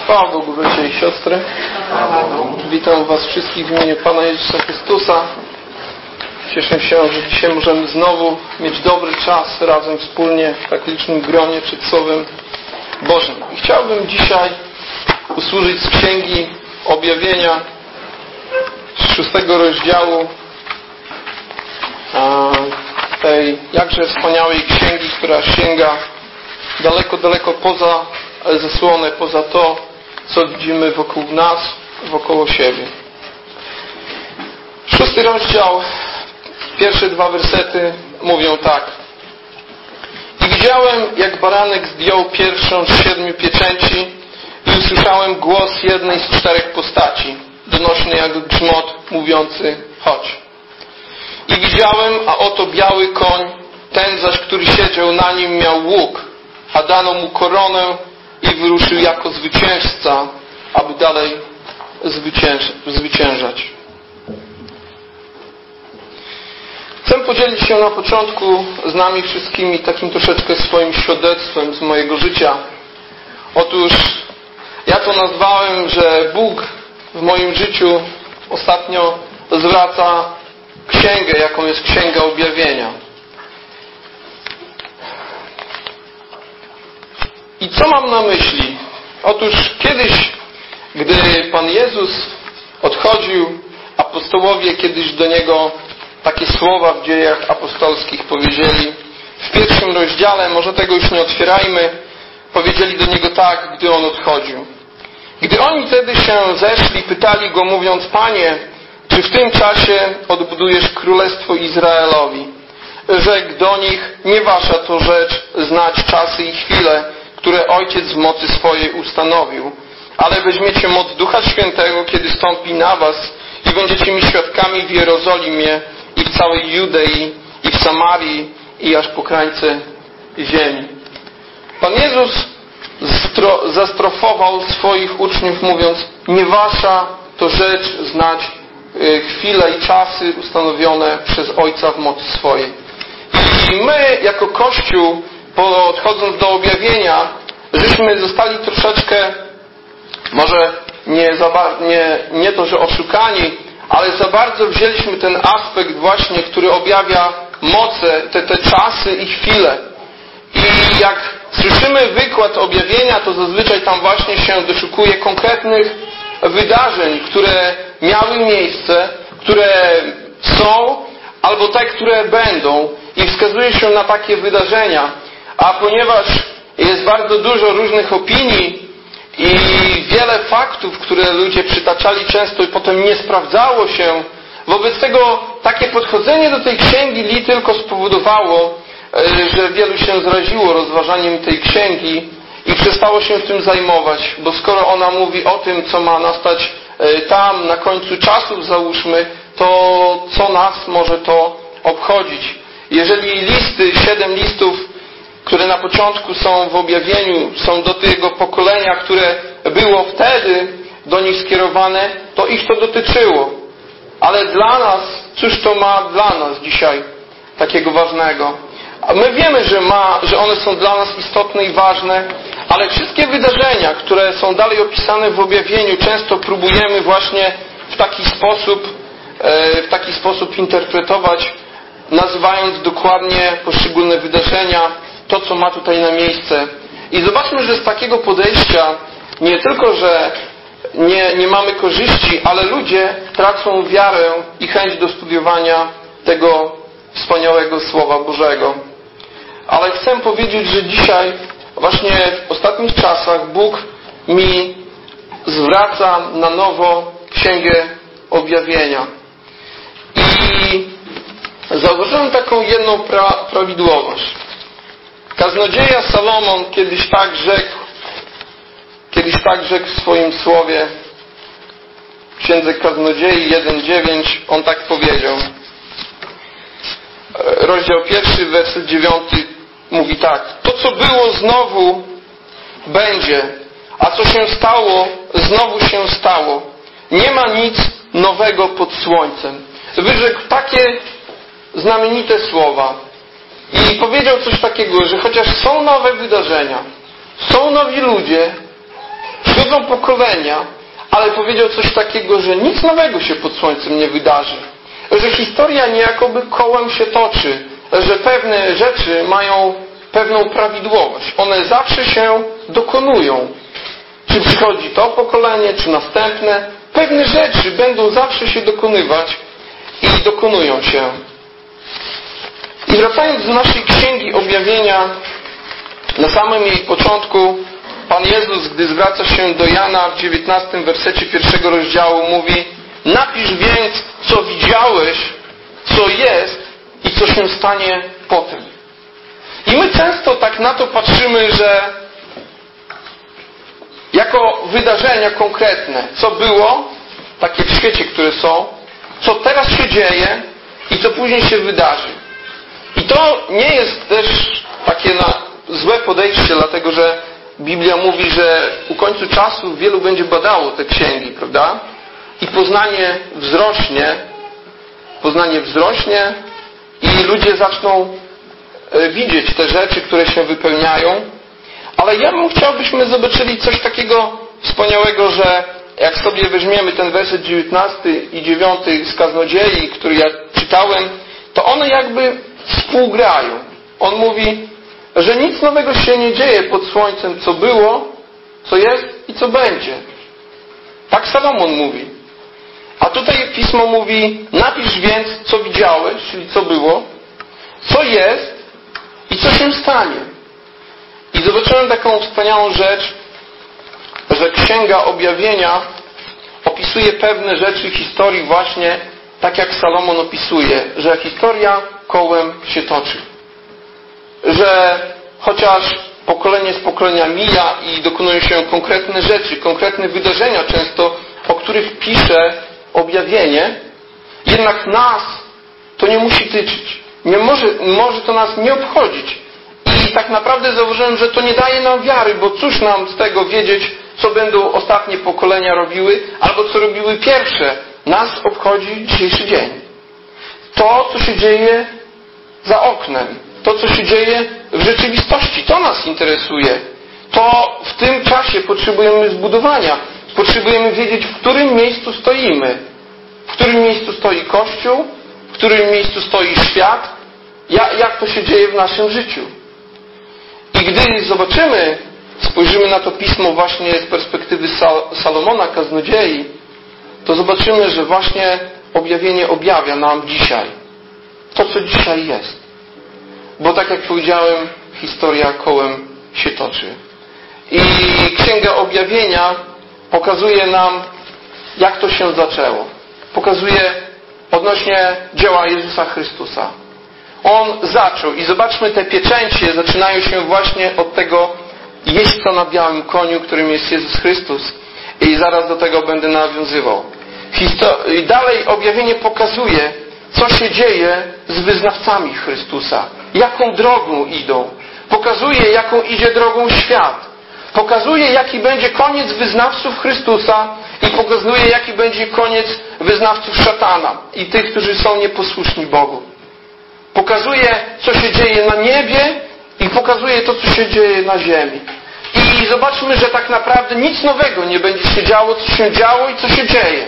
Chwała Bogu, bracia i siostry. Witam Was wszystkich w imieniu Pana Jezusa Chrystusa. Cieszę się, że dzisiaj możemy znowu mieć dobry czas razem wspólnie w tak licznym gronie przed Słowem Bożym. I chciałbym dzisiaj usłużyć z Księgi Objawienia z 6 rozdziału tej jakże wspaniałej księgi, która sięga daleko, daleko poza zasłonę, poza to, co widzimy wokół nas, wokoło siebie. 6 rozdział, pierwsze 2 wersety mówią tak. I widziałem, jak baranek zdjął pierwszą z 7 pieczęci i usłyszałem głos jednej z 4 postaci, donośny jak grzmot, mówiący: chodź. I widziałem, a oto biały koń, ten zaś, który siedział na nim, miał łuk, a dano mu koronę i wyruszył jako zwycięzca, aby dalej zwyciężać. Chcę podzielić się na początku z nami wszystkimi takim troszeczkę swoim świadectwem z mojego życia. Otóż ja to nazwałem, że Bóg w moim życiu ostatnio zwraca księgę, jaką jest Księga Objawienia. I co mam na myśli? Otóż kiedyś, gdy Pan Jezus odchodził, apostołowie kiedyś do Niego takie słowa w Dziejach Apostolskich powiedzieli. W 1 rozdziale, może tego już nie otwierajmy, powiedzieli do Niego tak, gdy On odchodził. Gdy oni wtedy się zeszli, pytali Go, mówiąc: Panie, czy w tym czasie odbudujesz Królestwo Izraelowi? Rzekł do nich: nie wasza to rzecz znać czasy i chwile, które Ojciec w mocy swojej ustanowił. Ale weźmiecie moc Ducha Świętego, kiedy stąpi na was i będziecie mi świadkami w Jerozolimie i w całej Judei i w Samarii i aż po krańce ziemi. Pan Jezus zastrofował swoich uczniów, mówiąc: nie wasza to rzecz znać chwile i czasy ustanowione przez Ojca w mocy swojej. I my jako Kościół, podchodząc do objawienia, żeśmy zostali troszeczkę, może nie to, że oszukani, ale za bardzo wzięliśmy ten aspekt właśnie, który objawia moce, te czasy i chwile. I jak słyszymy wykład objawienia, to zazwyczaj tam właśnie się doszukuje konkretnych wydarzeń, które miały miejsce, które są, albo te, które będą, i wskazuje się na takie wydarzenia. A ponieważ jest bardzo dużo różnych opinii i wiele faktów, które ludzie przytaczali często i potem nie sprawdzało się, wobec tego takie podchodzenie do tej księgi tylko spowodowało, że wielu się zraziło rozważaniem tej księgi i przestało się tym zajmować, bo skoro ona mówi o tym, co ma nastać tam na końcu czasów, załóżmy, to co nas może to obchodzić? Jeżeli 7 listów, które na początku są w objawieniu, są do tego pokolenia, które było wtedy do nich skierowane, to ich to dotyczyło. Ale dla nas, cóż to ma dla nas dzisiaj takiego ważnego? A my wiemy, że one są dla nas istotne i ważne, ale wszystkie wydarzenia, które są dalej opisane w objawieniu, często próbujemy właśnie w taki sposób interpretować, nazywając dokładnie poszczególne wydarzenia, to co ma tutaj na miejsce. I zobaczmy, że z takiego podejścia nie tylko, że nie mamy korzyści, ale ludzie tracą wiarę i chęć do studiowania tego wspaniałego Słowa Bożego. Ale chcę powiedzieć, że dzisiaj, właśnie w ostatnich czasach, Bóg mi zwraca na nowo Księgę Objawienia. I zauważyłem taką jedną prawidłowość. Kaznodzieja Salomon kiedyś tak rzekł w swoim słowie, w Księdze Kaznodziei 1:9, on tak powiedział. Rozdział 1, werset 9 mówi tak: to co było znowu będzie, a co się stało znowu się stało. Nie ma nic nowego pod słońcem. Wyrzekł takie znamienite słowa i powiedział coś takiego, że chociaż są nowe wydarzenia, są nowi ludzie, Przychodzą pokolenia, ale powiedział coś takiego, że nic nowego się pod słońcem nie wydarzy. Że historia niejakoby kołem się toczy, że pewne rzeczy mają pewną prawidłowość. One zawsze się dokonują. Czy przychodzi to pokolenie, czy następne. Pewne rzeczy będą zawsze się dokonywać i dokonują się. I wracając do naszej Księgi Objawienia, na samym jej początku Pan Jezus, gdy zwraca się do Jana w 19 wersecie 1 rozdziału, mówi: napisz więc, co widziałeś, co jest i co się stanie potem. I my często tak na to patrzymy, że jako wydarzenia konkretne, co było, takie w świecie, które są, co teraz się dzieje i co później się wydarzy. I to nie jest też takie złe podejście, dlatego że Biblia mówi, że u końcu czasu wielu będzie badało te księgi, prawda? I poznanie wzrośnie i ludzie zaczną widzieć te rzeczy, które się wypełniają. Ale ja bym chciał, byśmy zobaczyli coś takiego wspaniałego, że jak sobie weźmiemy ten werset 19 i 9 z Kaznodziei, który ja czytałem, to one jakby współgrają. On mówi, że nic nowego się nie dzieje pod słońcem, co było, co jest i co będzie. Tak Salomon mówi. A tutaj Pismo mówi: napisz więc, co widziałeś, czyli co było, co jest i co się stanie. I zobaczyłem taką wspaniałą rzecz, że Księga Objawienia opisuje pewne rzeczy historii właśnie tak, jak Salomon opisuje, że historia kołem się toczy. Że chociaż pokolenie z pokolenia mija i dokonują się konkretne rzeczy, konkretne wydarzenia często, o których pisze Objawienie, jednak nas to nie musi tyczyć. Może to nas nie obchodzić. I tak naprawdę zauważyłem, że to nie daje nam wiary, bo cóż nam z tego wiedzieć, co będą ostatnie pokolenia robiły, albo co robiły pierwsze. Nas obchodzi dzisiejszy dzień. To, co się dzieje za oknem. To, co się dzieje w rzeczywistości. To nas interesuje. To w tym czasie potrzebujemy zbudowania. Potrzebujemy wiedzieć, w którym miejscu stoimy. W którym miejscu stoi Kościół, w którym miejscu stoi świat. Jak to się dzieje w naszym życiu. I gdy spojrzymy na to Pismo właśnie z perspektywy Salomona, Kaznodziei, to zobaczymy, że właśnie Objawienie objawia nam dzisiaj to, co dzisiaj jest. Bo tak jak powiedziałem, historia kołem się toczy. I Księga Objawienia pokazuje nam, jak to się zaczęło. Pokazuje odnośnie dzieła Jezusa Chrystusa. On zaczął i zobaczmy, te pieczęcie zaczynają się właśnie od tego jeźdźca na białym koniu, którym jest Jezus Chrystus. I zaraz do tego będę nawiązywał. I dalej Objawienie pokazuje, co się dzieje z wyznawcami Chrystusa. Jaką drogą idą. Pokazuje, jaką idzie drogą świat. Pokazuje, jaki będzie koniec wyznawców Chrystusa i pokazuje, jaki będzie koniec wyznawców szatana i tych, którzy są nieposłuszni Bogu. Pokazuje, co się dzieje na niebie i pokazuje to, co się dzieje na ziemi. I zobaczmy, że tak naprawdę nic nowego nie będzie się działo, co się działo i co się dzieje.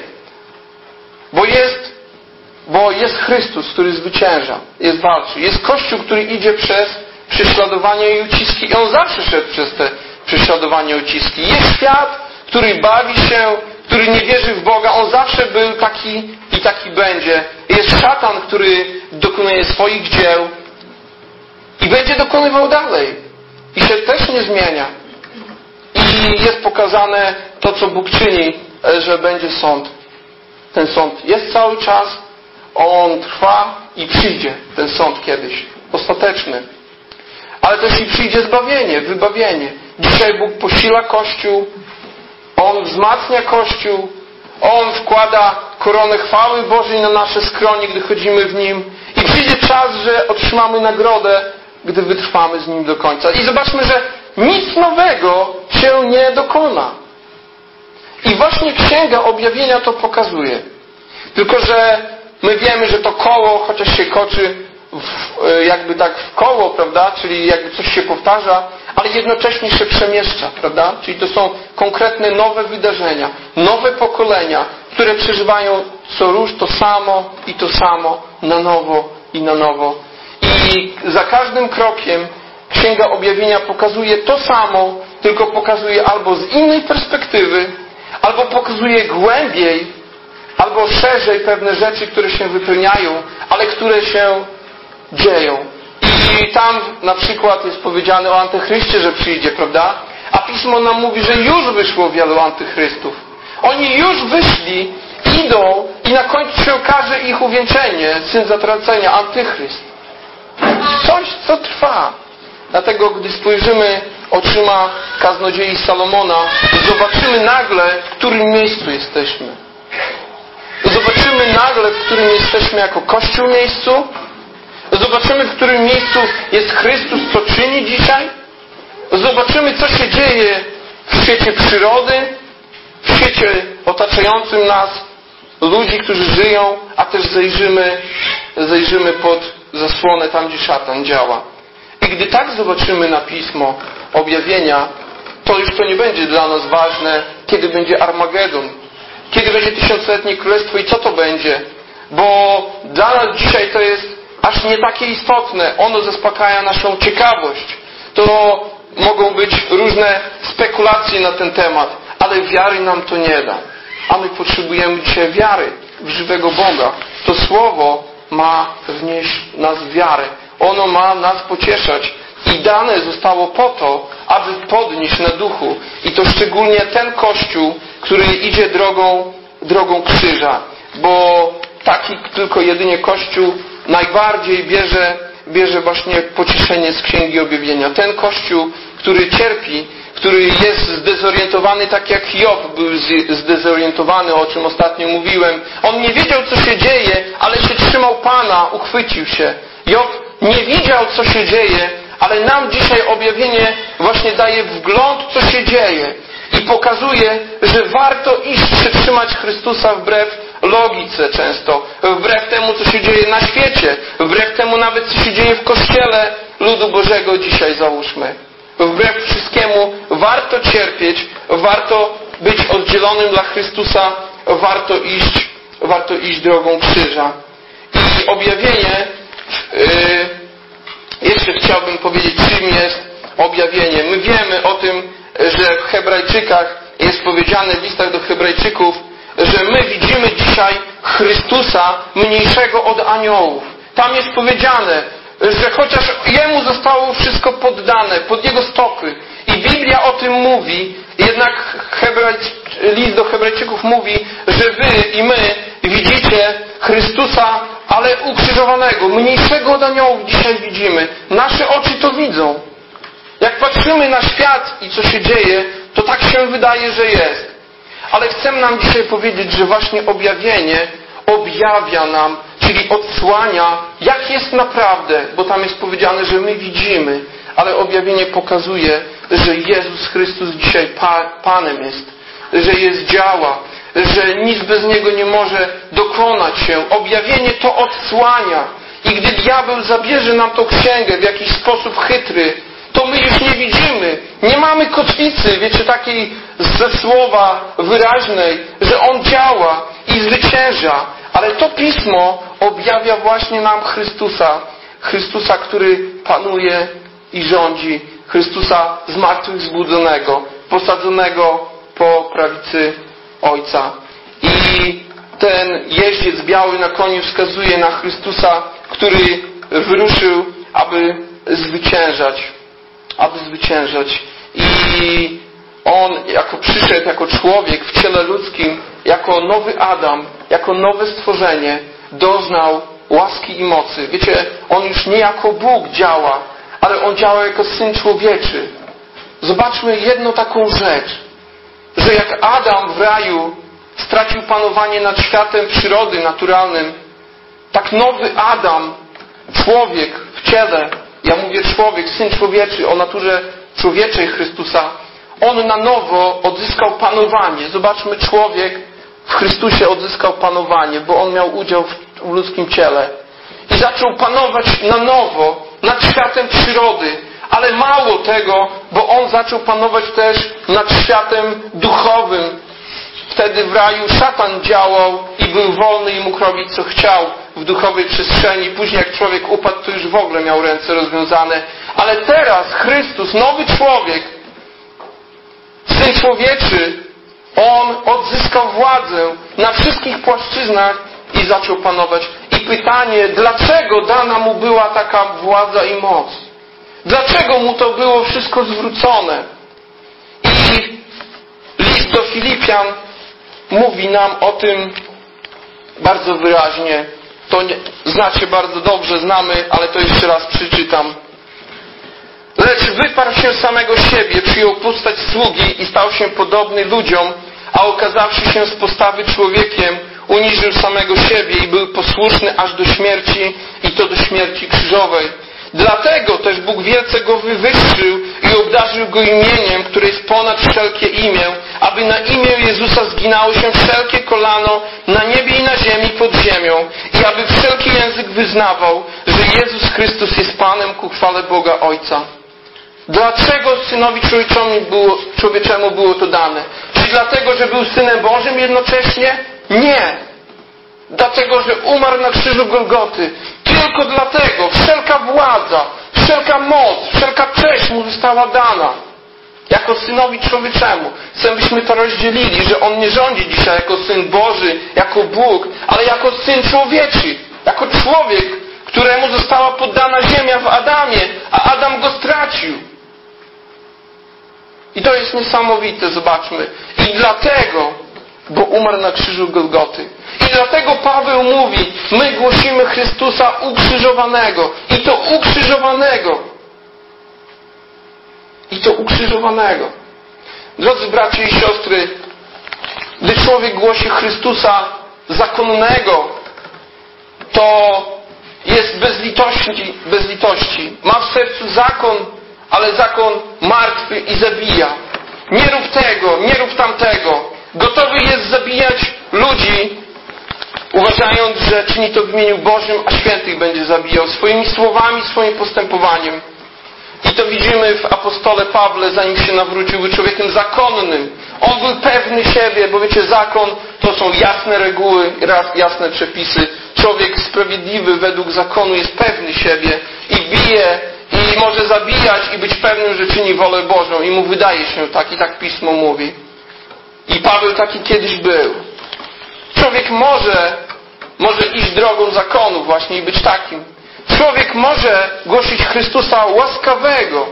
Bo jest Chrystus, który zwycięża, walczy. Jest Kościół, który idzie przez prześladowanie i uciski. I on zawsze szedł przez te prześladowanie i uciski. Jest świat, który bawi się, który nie wierzy w Boga. On zawsze był taki i taki będzie. Jest szatan, który dokonuje swoich dzieł i będzie dokonywał dalej. I się też nie zmienia. I jest pokazane to, co Bóg czyni, że będzie sąd. Ten sąd jest cały czas, on trwa i przyjdzie ten sąd kiedyś, ostateczny. Ale też i przyjdzie zbawienie, wybawienie. Dzisiaj Bóg posila Kościół, On wzmacnia Kościół, On wkłada koronę chwały Bożej na nasze skronie, gdy chodzimy w Nim. I przyjdzie czas, że otrzymamy nagrodę, gdy wytrwamy z Nim do końca. I zobaczmy, że nic nowego się nie dokona. I właśnie Księga Objawienia to pokazuje. Tylko że my wiemy, że to koło, chociaż się jakby tak w koło, prawda? Czyli jakby coś się powtarza, ale jednocześnie się przemieszcza, prawda? Czyli to są konkretne nowe wydarzenia, nowe pokolenia, które przeżywają co róż to samo na nowo i na nowo. I za każdym krokiem Księga Objawienia pokazuje to samo, tylko pokazuje albo z innej perspektywy, albo pokazuje głębiej, albo szerzej pewne rzeczy, które się wypełniają, ale które się dzieją. I tam na przykład jest powiedziane o Antychryście, że przyjdzie, prawda? A Pismo nam mówi, że już wyszło wielu antychrystów. Oni już wyszli, idą i na końcu się okaże ich uwieńczenie, syn zatracenia, Antychryst. Coś, co trwa. Dlatego, gdy spojrzymy oczyma kaznodziei Salomona, zobaczymy nagle, w którym miejscu jesteśmy. Zobaczymy nagle, w którym jesteśmy jako Kościół miejscu. Zobaczymy, w którym miejscu jest Chrystus, co czyni dzisiaj. Zobaczymy, co się dzieje w świecie przyrody, w świecie otaczającym nas, ludzi, którzy żyją, a też zajrzymy pod zasłonę tam, gdzie szatan działa. I gdy tak zobaczymy na Pismo Objawienia, to już to nie będzie dla nas ważne, kiedy będzie Armagedon, kiedy będzie tysiącletnie królestwo i co to będzie. Bo dla nas dzisiaj to jest aż nie takie istotne. Ono zaspokaja naszą ciekawość. To mogą być różne spekulacje na ten temat, ale wiary nam to nie da. A my potrzebujemy dzisiaj wiary w żywego Boga. To Słowo ma wnieść nas w wiarę. Ono ma nas pocieszać. I dane zostało po to, aby podnieść na duchu. I to szczególnie ten Kościół, który idzie drogą krzyża. Bo taki tylko jedynie Kościół najbardziej bierze właśnie pocieszenie z Księgi Objawienia. Ten Kościół, który cierpi, który jest zdezorientowany, tak jak Job był zdezorientowany, o czym ostatnio mówiłem. On nie wiedział, co się dzieje, ale się trzymał Pana, uchwycił się. Job nie widział, co się dzieje, ale nam dzisiaj objawienie właśnie daje wgląd, co się dzieje. I pokazuje, że warto iść, przytrzymać Chrystusa wbrew logice często, wbrew temu, co się dzieje na świecie, wbrew temu nawet, co się dzieje w Kościele ludu Bożego dzisiaj, załóżmy. Wbrew wszystkiemu warto cierpieć, warto być oddzielonym dla Chrystusa, warto iść drogą krzyża. I objawienie, jeszcze chciałbym powiedzieć, czym jest objawienie. My wiemy o tym, że w Hebrajczykach jest powiedziane w listach do Hebrajczyków, że my widzimy dzisiaj Chrystusa mniejszego od aniołów. Tam jest powiedziane, że chociaż Jemu zostało wszystko poddane, pod Jego stopy. I Biblia o tym mówi, jednak list do Hebrajczyków mówi, że wy i my widzicie Chrystusa, ale ukrzyżowanego, mniejszego od aniołów dzisiaj widzimy. Nasze oczy to widzą. Jak patrzymy na świat i co się dzieje, to tak się wydaje, że jest. Ale chcę nam dzisiaj powiedzieć, że właśnie objawienie objawia nam, czyli odsłania, jak jest naprawdę, bo tam jest powiedziane, że my widzimy, ale objawienie pokazuje, że Jezus Chrystus dzisiaj Panem jest, że jest działa, że nic bez Niego nie może dokonać się. Objawienie to odsłania. I gdy diabeł zabierze nam tą księgę w jakiś sposób chytry, to my już nie widzimy. Nie mamy kotwicy, wiecie, takiej ze słowa wyraźnej, że On działa i zwycięża. Ale to Pismo objawia właśnie nam Chrystusa, który panuje i rządzi. Chrystusa zmartwychwzbudzonego, posadzonego po prawicy Ojca. I ten jeździec biały na koniu wskazuje na Chrystusa, który wyruszył, aby zwyciężać. I On przyszedł jako człowiek w ciele ludzkim, jako nowy Adam, jako nowe stworzenie, doznał łaski i mocy. Wiecie, On już nie jako Bóg działa, ale On działa jako Syn Człowieczy. Zobaczmy jedną taką rzecz, że jak Adam w raju stracił panowanie nad światem przyrody naturalnym, tak nowy Adam, człowiek w ciele, ja mówię człowiek, Syn Człowieczy, o naturze człowieczej Chrystusa, On na nowo odzyskał panowanie. Zobaczmy, człowiek w Chrystusie odzyskał panowanie, bo On miał udział w ludzkim ciele. I zaczął panować na nowo nad światem przyrody. Ale mało tego, bo On zaczął panować też nad światem duchowym. Wtedy w raju szatan działał i był wolny i mógł robić co chciał w duchowej przestrzeni. Później jak człowiek upadł, to już w ogóle miał ręce rozwiązane. Ale teraz Chrystus, nowy człowiek, Syn Człowieczy, On odzyskał władzę na wszystkich płaszczyznach i zaczął panować. I pytanie, dlaczego dana Mu była taka władza i moc? Dlaczego Mu to było wszystko zwrócone? I list do Filipian mówi nam o tym bardzo wyraźnie. To nie, znacie bardzo dobrze, znamy, ale to jeszcze raz przeczytam. Lecz wyparł się samego siebie, przyjął postać sługi i stał się podobny ludziom, a okazawszy się z postawy człowiekiem, uniżył samego siebie i był posłuszny aż do śmierci, i to do śmierci krzyżowej. Dlatego też Bóg wielce Go wywyższył i obdarzył Go imieniem, które jest ponad wszelkie imię, aby na imię Jezusa zginało się wszelkie kolano na niebie i na ziemi pod ziemią i aby wszelki język wyznawał, że Jezus Chrystus jest Panem ku chwale Boga Ojca. Dlaczego Synowi Człowieczemu było to dane? Czy dlatego, że był Synem Bożym jednocześnie? Nie. Dlatego, że umarł na krzyżu Golgoty. Tylko dlatego wszelka władza, wszelka moc, wszelka cześć Mu została dana. Jako Synowi Człowieczemu. Chcę, byśmy to rozdzielili, że On nie rządzi dzisiaj jako Syn Boży, jako Bóg, ale jako Syn Człowieczy. Jako człowiek, któremu została poddana ziemia w Adamie, a Adam go stracił. I to jest niesamowite, zobaczmy. I dlatego, bo umarł na krzyżu Golgoty. I dlatego Paweł mówi, my głosimy Chrystusa ukrzyżowanego. I to ukrzyżowanego. I to ukrzyżowanego. Drodzy bracia i siostry, gdy człowiek głosi Chrystusa zakonnego, to jest bez litości. Ma w sercu zakon, ale zakon martwy i zabija. Nie rób tego, nie rób tamtego. Gotowy jest zabijać ludzi, uważając, że czyni to w imieniu Bożym, a świętych będzie zabijał swoimi słowami, swoim postępowaniem. I to widzimy w apostole Pawle, zanim się nawrócił, był człowiekiem zakonnym. On był pewny siebie, bo wiecie, zakon to są jasne reguły, jasne przepisy. Człowiek sprawiedliwy według zakonu jest pewny siebie i bije, i może zabijać i być pewnym, że czyni wolę Bożą. I mu wydaje się tak, i tak Pismo mówi. I Paweł taki kiedyś był. Człowiek może iść drogą zakonu właśnie i być takim. Człowiek może głosić Chrystusa łaskawego.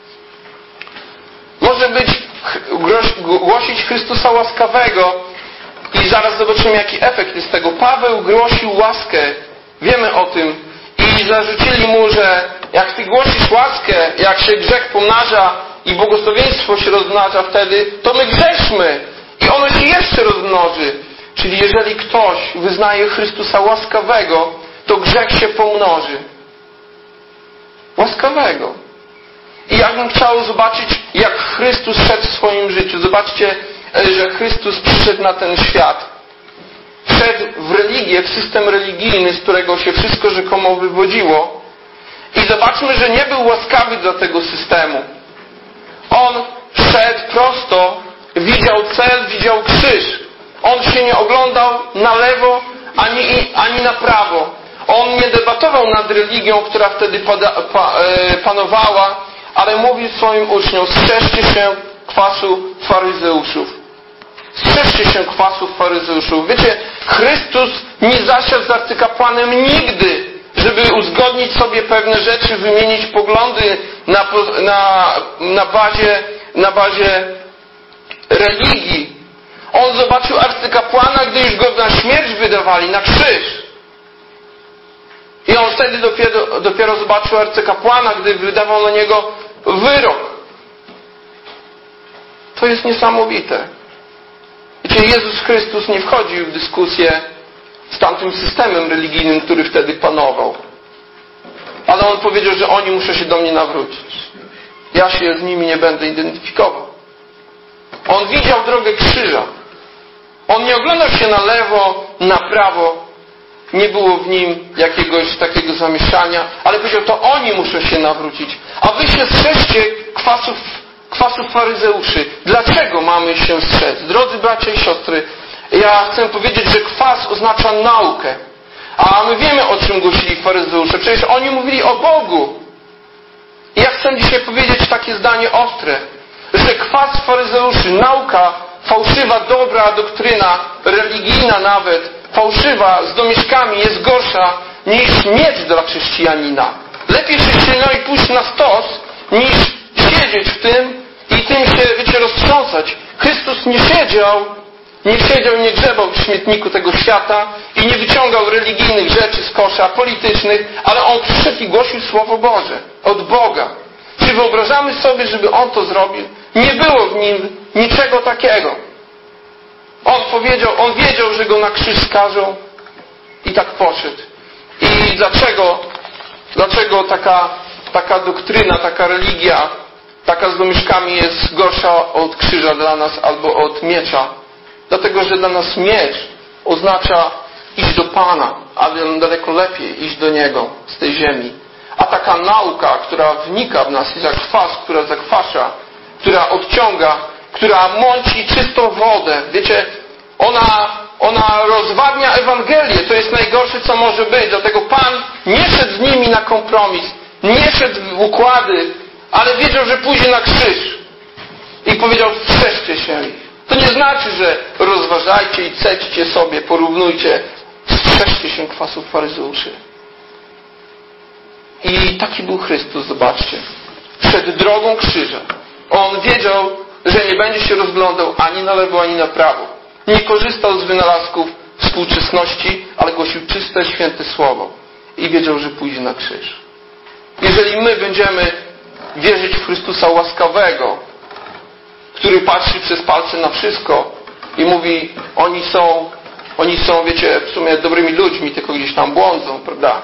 Może głosić Chrystusa łaskawego i zaraz zobaczymy, jaki efekt jest tego. Paweł głosił łaskę. Wiemy o tym. I zarzucili mu, że jak ty głosisz łaskę, jak się grzech pomnaża i błogosławieństwo się rozmnaża wtedy, to my grzeszmy. I ono się jeszcze rozmnoży. Czyli jeżeli ktoś wyznaje Chrystusa łaskawego, to grzech się pomnoży. Łaskawego. I ja bym chciał zobaczyć, jak Chrystus szedł w swoim życiu. Zobaczcie, że Chrystus przyszedł na ten świat. Wszedł w religię, w system religijny, z którego się wszystko rzekomo wywodziło. I zobaczmy, że nie był łaskawy dla tego systemu. On szedł prosto, widział cel, widział krzyż. On się nie oglądał na lewo, ani na prawo. On nie debatował nad religią, która wtedy panowała, ale mówił swoim uczniom, strzeżcie się kwasu faryzeuszów. Strzeżcie się kwasów faryzeuszów. Wiecie, Chrystus nie zasiadł z arcykapłanem nigdy, żeby uzgodnić sobie pewne rzeczy, wymienić poglądy na bazie religii. On zobaczył arcykapłana, gdy już go na śmierć wydawali, na krzyż. I on wtedy dopiero zobaczył arcykapłana, gdy wydawał na niego wyrok. To jest niesamowite. Wiecie, Jezus Chrystus nie wchodził w dyskusję z tamtym systemem religijnym, który wtedy panował. Ale On powiedział, że oni muszą się do mnie nawrócić. Ja się z nimi nie będę identyfikował. On widział drogę krzyża. On nie oglądał się na lewo, na prawo, nie było w nim jakiegoś takiego zamieszania, ale powiedział, to oni muszą się nawrócić. A wy się strzeżcie kwasów faryzeuszy. Dlaczego mamy się strzec? Drodzy bracia i siostry, ja chcę powiedzieć, że kwas oznacza naukę. A my wiemy, o czym głosili faryzeusze. Przecież oni mówili o Bogu. I ja chcę dzisiaj powiedzieć takie zdanie ostre, że kwas faryzeuszy, nauka, fałszywa, dobra doktryna, religijna nawet, fałszywa, z domieszkami jest gorsza niż miecz dla chrześcijanina. Lepiej chrześcijanowi pójść na stos, niż siedzieć w tym i tym się, roztrząsać. Chrystus nie siedział, nie grzebał w śmietniku tego świata i nie wyciągał religijnych rzeczy z kosza, politycznych, ale On przyszedł i głosił Słowo Boże od Boga. Czy wyobrażamy sobie, żeby On to zrobił? Nie było w Nim niczego takiego. On wiedział, że Go na krzyż skażą i tak poszedł. I dlaczego taka doktryna, taka religia, taka z domieszkami jest gorsza od krzyża dla nas albo od miecza? Dlatego, że dla nas miecz oznacza iść do Pana, a daleko lepiej iść do Niego z tej ziemi. A taka nauka, która wnika w nas, jest jak kwas, która zakwasza, która odciąga, która mąci czystą wodę. Wiecie, ona rozwadnia Ewangelię. To jest najgorsze, co może być. Dlatego Pan nie szedł z nimi na kompromis, nie szedł w układy, ale wiedział, że pójdzie na krzyż. I powiedział, strzeżcie się ich. To nie znaczy, że rozważajcie i cećcie sobie, porównujcie. Strzeżcie się kwasów faryzeuszy. I taki był Chrystus, zobaczcie. Przed drogą krzyża. On wiedział, że nie będzie się rozglądał ani na lewo, ani na prawo. Nie korzystał z wynalazków współczesności, ale głosił czyste, święte Słowo. I wiedział, że pójdzie na krzyż. Jeżeli my będziemy wierzyć w Chrystusa łaskawego, który patrzy przez palce na wszystko i mówi, oni są, wiecie, w sumie dobrymi ludźmi, tylko gdzieś tam błądzą, prawda?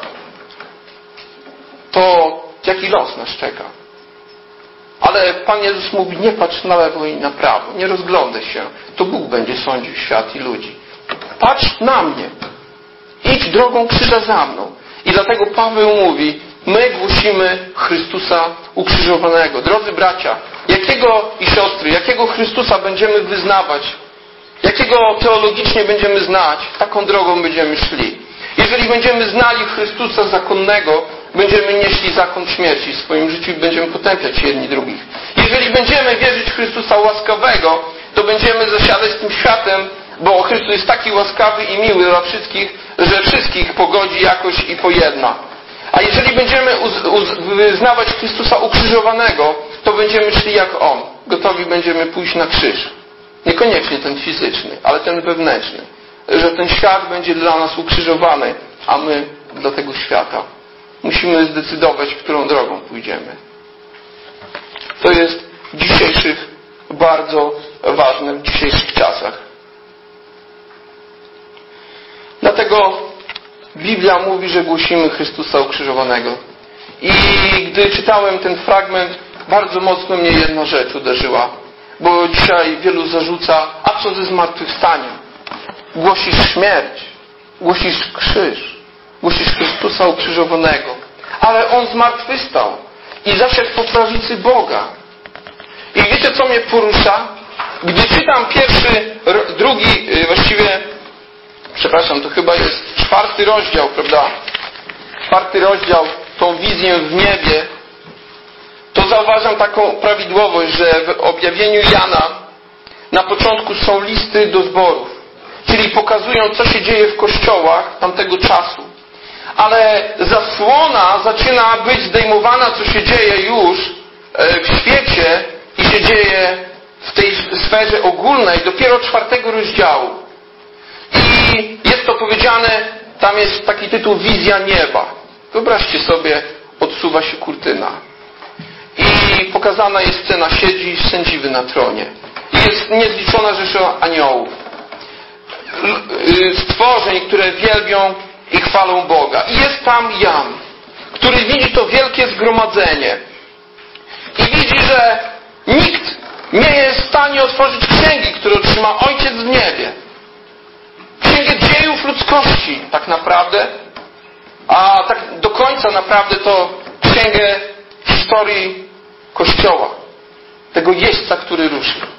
To jaki los nas czeka? Ale Pan Jezus mówi, nie patrz na lewo i na prawo, nie rozglądaj się, to Bóg będzie sądził świat i ludzi. Patrz na mnie, idź drogą krzyża za mną. I dlatego Paweł mówi, my głosimy Chrystusa ukrzyżowanego. Drodzy bracia, i siostry, jakiego Chrystusa będziemy wyznawać, jakiego teologicznie będziemy znać, taką drogą będziemy szli. Jeżeli będziemy znali Chrystusa zakonnego, będziemy nieśli zakon śmierci w swoim życiu i będziemy potępiać jedni drugich. Jeżeli będziemy wierzyć w Chrystusa łaskawego, to będziemy zasiadać z tym światem, bo Chrystus jest taki łaskawy i miły dla wszystkich, że wszystkich pogodzi jakoś i pojedna. A jeżeli będziemy wyznawać Chrystusa ukrzyżowanego, to będziemy szli jak On. Gotowi będziemy pójść na krzyż. Niekoniecznie ten fizyczny, ale ten wewnętrzny. Że ten świat będzie dla nas ukrzyżowany, a my dla tego świata. Musimy zdecydować, którą drogą pójdziemy. To jest bardzo ważne w dzisiejszych czasach. Dlatego Biblia mówi, że głosimy Chrystusa ukrzyżowanego. I gdy czytałem ten fragment, bardzo mocno mnie jedna rzecz uderzyła. Bo dzisiaj wielu zarzuca, a co ze zmartwychwstaniem? Głosisz śmierć, głosisz krzyż, głosisz Chrystusa ukrzyżowanego. Ale On zmartwychwstał i zasiadł po prawicy Boga. I wiecie, co mnie porusza? Gdy czytam to chyba jest 4 rozdział, prawda? 4 rozdział, tą wizję w niebie, to zauważam taką prawidłowość, że w objawieniu Jana na początku są listy do zborów, czyli pokazują, co się dzieje w kościołach tamtego czasu. Ale zasłona zaczyna być zdejmowana, co się dzieje już w świecie i się dzieje w tej sferze ogólnej dopiero 4 rozdziału. I jest to powiedziane, tam jest taki tytuł Wizja nieba. Wyobraźcie sobie, odsuwa się kurtyna. I pokazana jest scena, siedzi sędziwy na tronie. I jest niezliczona rzesza aniołów. Stworzeń, które wielbią i chwalą Boga. I jest tam Jan, który widzi to wielkie zgromadzenie. I widzi, że nikt nie jest w stanie otworzyć księgi, którą trzyma Ojciec w niebie. Księgę Dziejów ludzkości tak naprawdę, a tak do końca naprawdę to księgę historii Kościoła. Tego jeźdźca, który ruszył.